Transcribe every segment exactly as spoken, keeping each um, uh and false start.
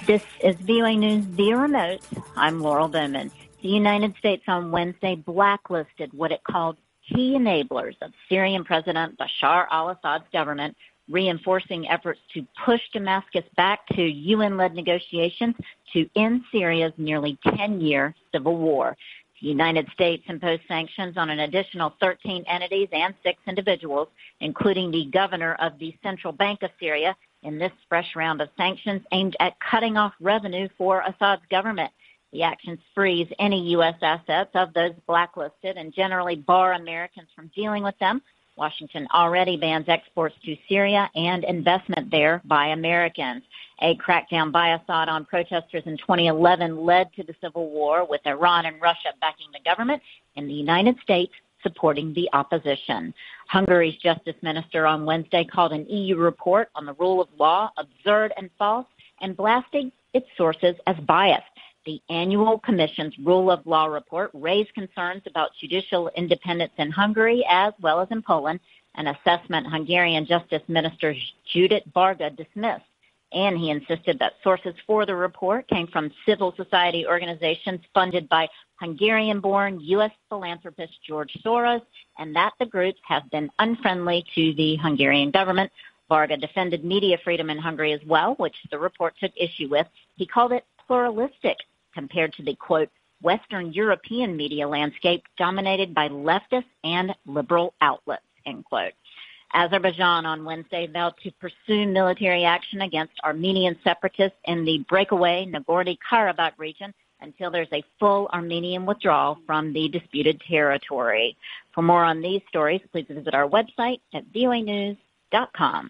This is V O A News via remote. I'm Laurel Bowman. The United States on Wednesday blacklisted what it called key enablers of Syrian President Bashar al-Assad's government, reinforcing efforts to push Damascus back to U N-led negotiations to end Syria's nearly ten-year civil war. The United States imposed sanctions on an additional thirteen entities and six individuals, including the governor of the Central Bank of Syria, in this fresh round of sanctions aimed at cutting off revenue for Assad's government. The actions freeze any U S assets of those blacklisted and generally bar Americans from dealing with them. Washington already bans exports to Syria and investment there by Americans. A crackdown by Assad on protesters in twenty eleven led to the civil war, with Iran and Russia backing the government and the United States supporting the opposition. Hungary's justice minister on Wednesday called an E U report on the rule of law absurd and false and blasting its sources as biased. The annual Commission's Rule of Law report raised concerns about judicial independence in Hungary as well as in Poland, an assessment Hungarian Justice Minister Judit Varga dismissed. And he insisted that sources for the report came from civil society organizations funded by Hungarian-born U S philanthropist George Soros, and that the groups have been unfriendly to the Hungarian government. Varga defended media freedom in Hungary as well, which the report took issue with. He called it pluralistic compared to the, quote, Western European media landscape dominated by leftist and liberal outlets, end quote. Azerbaijan on Wednesday vowed to pursue military action against Armenian separatists in the breakaway Nagorno-Karabakh region until there's a full Armenian withdrawal from the disputed territory. For more on these stories, please visit our website at V O A news dot com.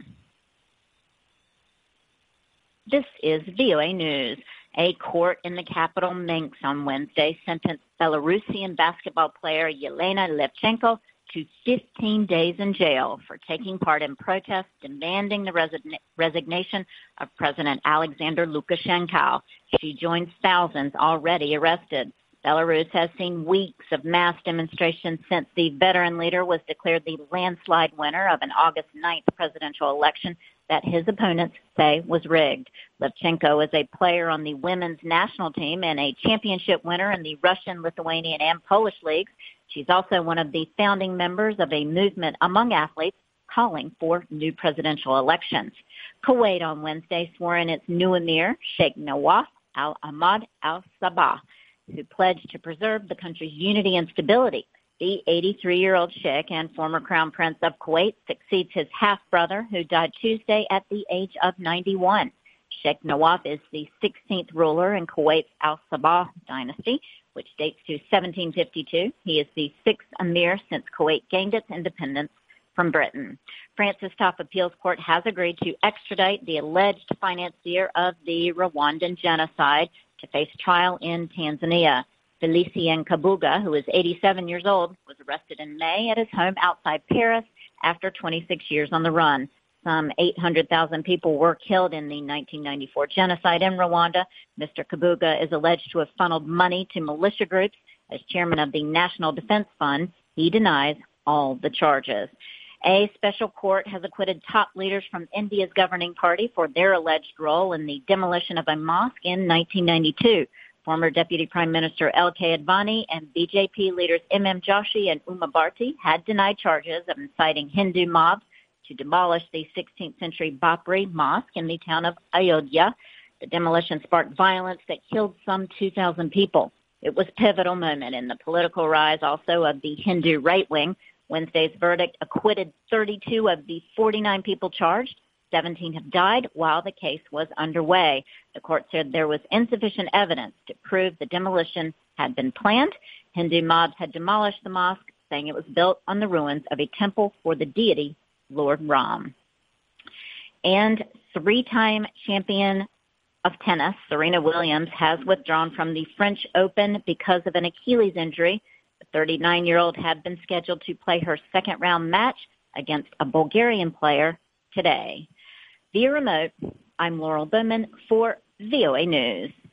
This is V O A News. A court in the capital Minsk on Wednesday sentenced Belarusian basketball player Yelena Levchenko to fifteen days in jail for taking part in protests demanding the resign- resignation of President Alexander Lukashenko. She joins thousands already arrested. Belarus has seen weeks of mass demonstrations since the veteran leader was declared the landslide winner of an August ninth presidential election that his opponents say was rigged. Levchenko is a player on the women's national team and a championship winner in the Russian, Lithuanian, and Polish leagues. She's also one of the founding members of a movement among athletes calling for new presidential elections. Kuwait on Wednesday swore in its new emir, Sheikh Nawaf al-Ahmad al-Sabah, who pledged to preserve the country's unity and stability. The eighty-three-year-old Sheikh and former Crown Prince of Kuwait succeeds his half-brother, who died Tuesday at the age of ninety-one. Sheikh Nawaf is the sixteenth ruler in Kuwait's al-Sabah dynasty, which dates to seventeen fifty-two. He is the sixth emir since Kuwait gained its independence from Britain. France's top appeals court has agreed to extradite the alleged financier of the Rwandan genocide to face trial in Tanzania. Felicien Kabuga, who is eighty-seven years old, was arrested in May at his home outside Paris after twenty-six years on the run. Some eight hundred thousand people were killed in the nineteen ninety-four genocide in Rwanda. Mister Kabuga is alleged to have funneled money to militia groups. As chairman of the National Defense Fund, he denies all the charges. A special court has acquitted top leaders from India's governing party for their alleged role in the demolition of a mosque in nineteen ninety-two. Former Deputy Prime Minister L K Advani and B J P leaders M M Joshi and Uma Bharti had denied charges of inciting Hindu mobs to demolish the sixteenth century Babri Mosque in the town of Ayodhya. The demolition sparked violence that killed some two thousand people. It was a pivotal moment in the political rise also of the Hindu right wing. Wednesday's verdict acquitted thirty-two of the forty-nine people charged. seventeen have died while the case was underway. The court said there was insufficient evidence to prove the demolition had been planned. Hindu mobs had demolished the mosque, saying it was built on the ruins of a temple for the deity Lord Ram. And three-time champion of tennis, Serena Williams, has withdrawn from the French Open because of an Achilles injury. The thirty-nine-year-old had been scheduled to play her second-round match against a Bulgarian player today. Via remote, I'm Laurel Bowman for V O A News.